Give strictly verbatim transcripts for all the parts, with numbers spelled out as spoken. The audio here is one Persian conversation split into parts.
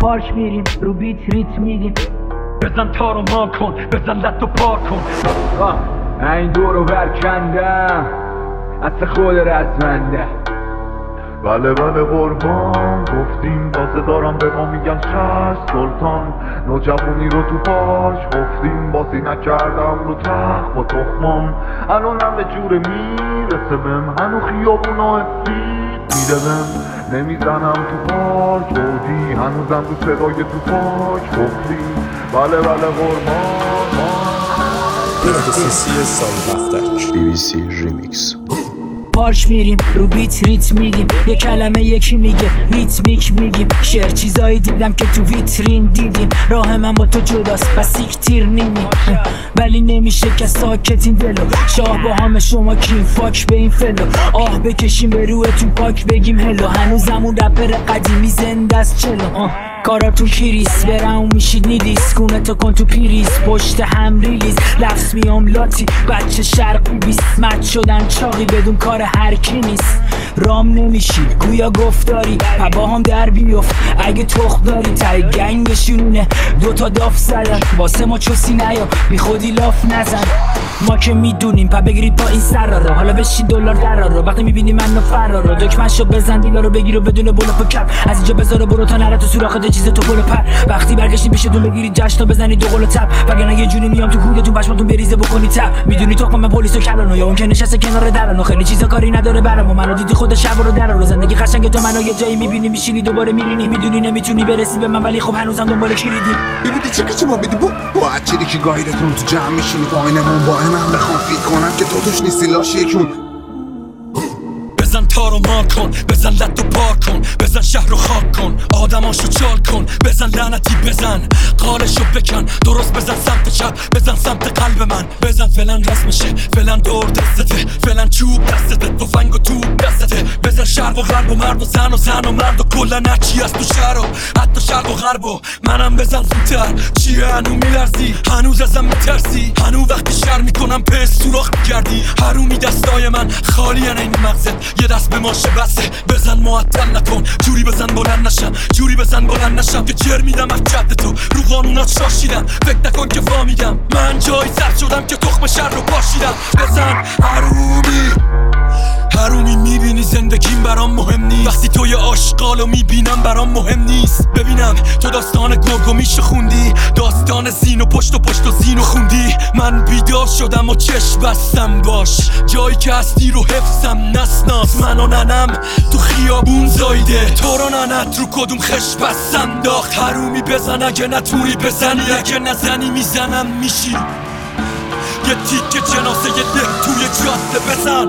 پارک میریم رو بیت ریت میدیم. بزن تارو ما کن، بزن لطو پار کن. این دورو برکندم اصل خود رزمنده. بله بله قربان گفتیم تازه دارم به ما میگن شهر سلطان. نوجوانی رو تو پارچ گفتیم بازی نکردم رو تخت با تخمام. الانم به جور میرسه بهم هنو خیابونا افرید میده بهم. نمیزنم تو پارک بودی هنوزم تو صدای تو پارک گفتی. بله بله قربان پرودوسیسی سال وقتک بی بی سی ریمیکس. پارک میریم رو بیت ریت میگیم. یه کلمه یکی میگه ریتمیک میگیم. شعر چیزایی دیدم که تو ویترین دیدیم. راه من با تو جداست پس یک تیر نیمیم. ولی نمیشه که ساکت این دلو. شاه با همه شما کیم فاک به این فلو. آه بکشیم به روی تو پاک بگیم هلو. هنوزمون رپر قدیمی زنده است چلو. کارا تو کیریس برم میشید نیدیس. کونه تو کن تو پیریس پشت هم ریلیز. لفظ میام لاتی بچه شرقی بیست. مد شدن چاقی بدون کار هر کی نیست. رام نمیشی گویا گفتاری با هم در بیفت. اگه تخم داری تای گنگشونه دوتا داف زدن. واسه ما چوسی نیا بی خودی لاف نزن. ما که میدونیم پا بگیرید با این سرا رو. حالا بشین دلار درا رو. وقتی میبینی من و فرار رو دکمشو بزن دیلا رو بگیر و بدون بلو و کپ. از اینجا بذاره برو تا نره تو سوراخ ده چیز تو گل پر. وقتی برگشتین پیشتون بگیرید جشن و بزنید دو قل و تپ. وگرنه یه جوری میام تو هودتون پشماتون بریزه بکنی تپ. میدونی تو من پلیس و کلانو یا اون که نشسته کنار درانو. خیلی چیزا کاری نداره برامو. منو دیدی خود شب رو درا رو. زندگی قشنگه تو منو یه جایی میبینی میشینی دوباره میرینی. میدونی نمیتونی برسی به من ولی خب هنوزم دنبال کلیدی. ببینی چه که ما بدی بو با چیزی که گایرتون تو جمع میشینی پایینمون با هم بخوام فیت کنم که تو توش نیستی لاش یکون. بزن تارو ما کن، بزن لطو پار کن. بزن شهر رو خاک کن، آدماشو چال کن. بزن لعنتی بزن، قالشو بکن. درست بزن سمت چپ، بزن سمت قلب من. بزن فلان رسمشه، فلان دور دستته. فلان چوب دستته، تفنگ و توب دستته. بزن شرق و غرب و مرد و زن و زن و مرد و کلن هرچی از تو شهر و حتی شرق و غرب و منم بزن زودتر. چیه هنو میلرزی، هنوز ازم میترسی. هنو وقتی شر میکنم پس سوراخ میگردی. هرومی دستای من خالی ان این مغزت. یه دست به ماشه بسه، بزن معطل نکن. جوری بزن بلند نشم، جوری بزن بلند نشم که جر میدم از جد تو. رو قانونات شاشیدم، فکر نکن که فامیدم. من جایی سر شدم که تخم شر رو پاشیدم. بزن هرومی هرومی. میبینی زندگیم برام مهم نیست. وقتی تو یه آشغالو میبینم برام مهم نیست. ببینم تو داستان گرگومیشو خوندی. داستان زین و پشت و پشت و زین و خوندی. من بیدار شدم و چشم بستم باش. جایی که هستی رو حفظم نسناس. من و ننم تو خیابون زایده. تو رو ننت رو کدوم خش بس انداخت. هرومی بزن اگه نتونی بزنی. اگه نزنی میزنم میشی یه تیک جناسه یه ده توی جاده. بزن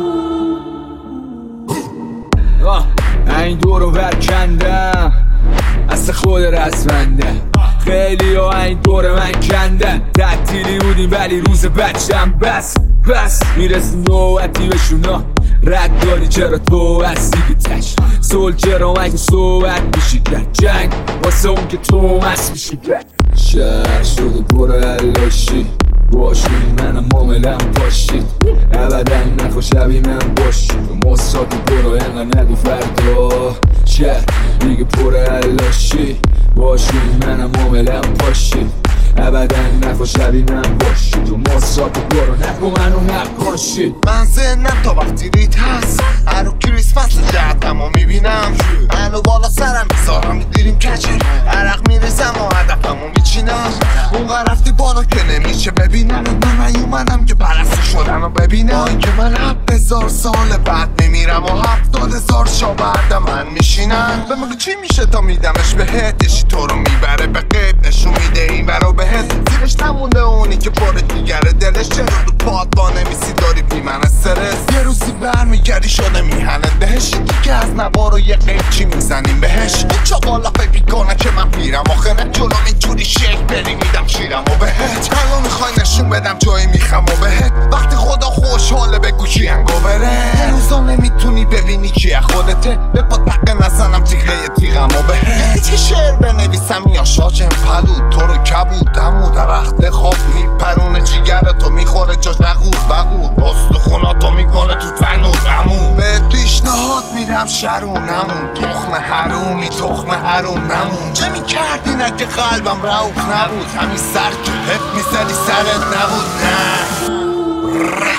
این دورو برکندم اصل خود رزمنده. خیلی ها این دور من کندن. تعطیلی بودیم ولی روز بچم بس بس. میرسیم نوعتی بهشونا رد داری چرا تو هستی که تش. سولجر اگه صحبت میشی کرد جنگ واسه اون که تو مست میشی کرد. شهر شده پر علاشی باشون منم معاملم پاشید. ابدا نخوا شبیه من باشید. مصابی برو انقا نگو فردا. شهر دیگه پر علاشی باشون منم معاملم پاشید. ابدا نخوا شبیه من باشید. و مصابی برو نگو منو نقاشید. من زنم تا وقتی ریت هست. هرو کریسمس جهتمو میبینم. منو بالا سرم میذارم میدیریم کچر. عرق میریزم و هدفمو میچینم. اون رفتی بالا که نمیشه ببینم. من نیومدم که پرستی شدن و ببینم. آی که من هفت هزار سال بعد میمیرم و هفتاد هزار شا بعد من میشینم. به مگه چی میشه تا میدمش بهت. یشی تو رو میبره به قیب نشون میده این برا بهت. زیرش نمونده اونی که پر دیگره دلش. چرا تو پاد با نمیسی داری بی من استرس. یه روزی برمیگردی شده میهنه بهش. که از نوار و یه قیب چی میزنیم بهش. این چاقالا فکر کنه که من پیرم. آخه نه جلو اینجوری شک بری میدم شیرم و بهت. حالا میخوای نشون بدم جایی میخم و بهت. وقتی خدا خوشحاله بگو کی انگو بره. یه روزا نمیتونی ببینی کی خودته. به پا تقه نزنم تیغه تیغم و بهت. هیچی شعر بنویسم یا شاجم پلود. تو رو کبودم و درخت خواب میپرونه. جیگرتو میخوره جاش نقود بقود. استخوناتو میکنه تو تنور عمو. به پیشنهاد میده میرم شرونمون تخم حرومی تخم حروم نمون چه میکردین اگه قلبم روح نبود همین سر که حف میزدی سرت نبود نه